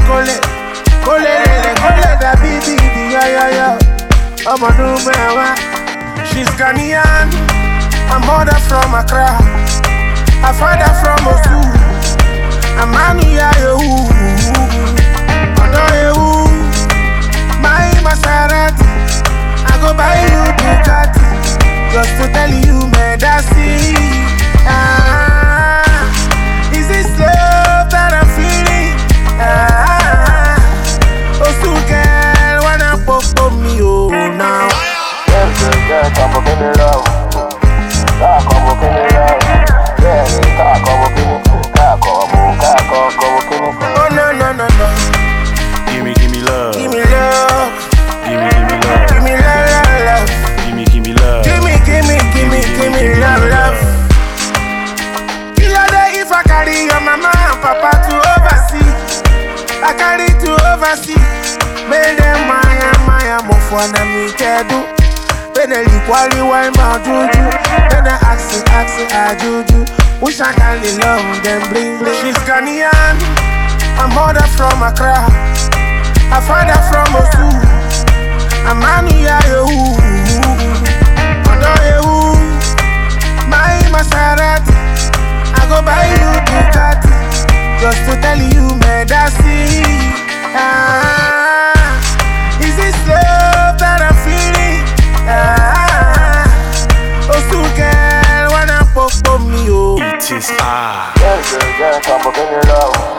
Kole da bibi yo. I'm a new man. She's Ghanaian, a mother from Accra, a father from Osu, a man who my Maserati, I go buy you Bugatti, just to tell you, man, that's it. Is this love that I'm feeling? Osu girl, wanna pop me, oh, now. Yeah, come give me love. Come give me love. Yeah, come give me. Oh no. Give me love. Give me love. Give me love. Give me love. Give me love. Give me love. Killer day if I carry your mama and papa to overseas. I carry to overseas. Make them Maya, mofana mi kedu. When they equally why my juju. When they ask I juju. Wish I can love them bling. She's Ghanaian, a mother from Accra, a father from Osu, a man who my Maserati, I go buy you Bugatti, just to tell you, man, that's it. Is this love that I'm feeling? Osu girl, wanna pop me, oh. It is I. Yeah, come give me love.